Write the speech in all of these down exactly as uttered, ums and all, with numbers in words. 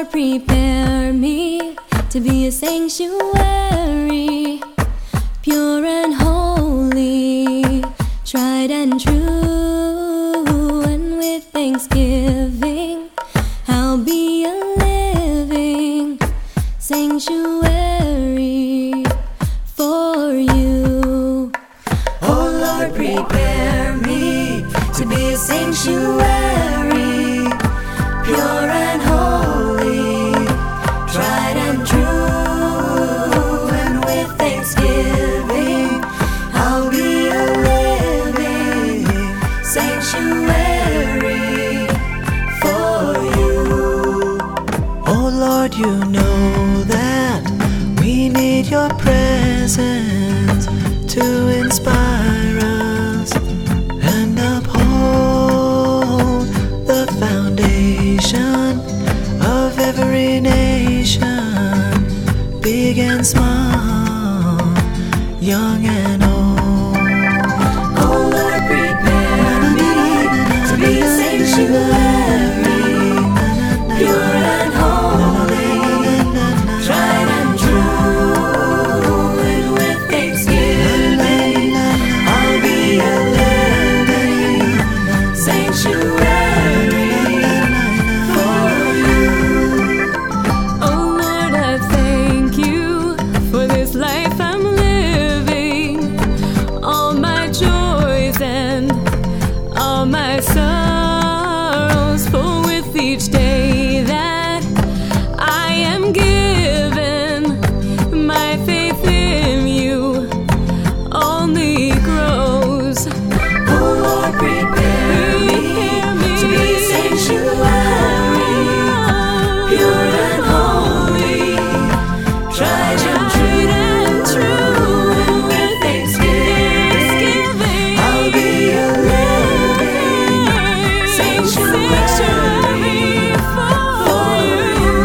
Lord, prepare me to be a sanctuary, pure and holy, tried and true. And with thanksgiving, I'll be a living sanctuary for you. Oh Lord, prepare me to be a sanctuary, pure and holy, tried and true. And with thanksgiving, I'll be a living sanctuary for you. Oh Lord, you know that we need your presence to inspire us and uphold the foundation of every nation, big and small, young and old. Oh Lord, prepare me to be a sanctuary, pure and holy, tried and true. And with thanksgiving, I'll be a living sanctuary for you. Oh Lord, I thank you for this life I'm living, all my joys and all my sorrows. For with each day that I am given, my faith in you only grows. Oh Lord, prepare me to be a sanctuary, pure and holy, tried and true. And with thanksgiving, I'll be a living sanctuary for you.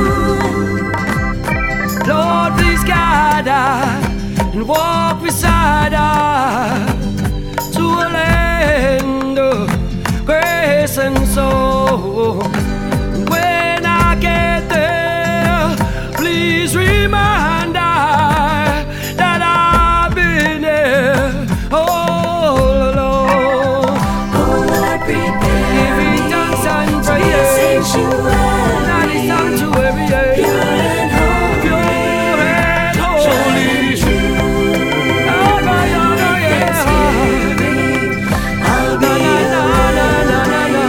Lord, please guide us and walk beside us to a land of grace and soul. When I get there, please remind us that I've been there all alone. Oh Lord, prepare Give me me thanks and to be a praise. sanctuary, That is sanctuary, yeah. pure and holy, Pure and tried and holy. true. Ah, yeah, yeah, yeah. Thanksgiving, I'll be Na, a na, na, na, na, na.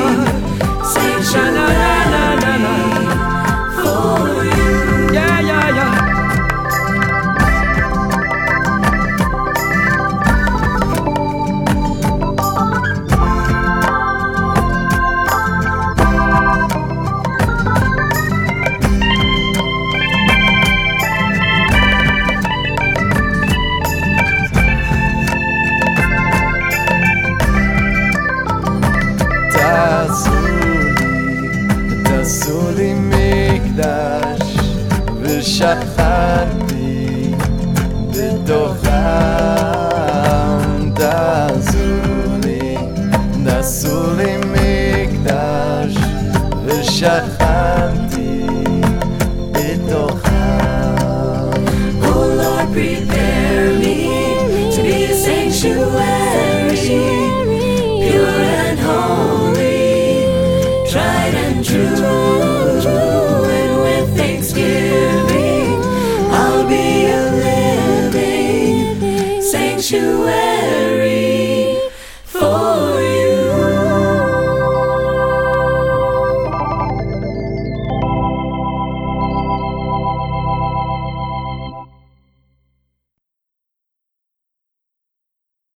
sanctuary for you. Yeah, yeah, yeah. תעשו לי מקדש ושכנתי בתוכם. תעשו לי, תעשו לי מקדש ושכנתי בתוכם. Oh Lord, prepare me to be a sanctuary, pure and holy, tried and true. And with thanksgiving, I'll be a living sanctuary for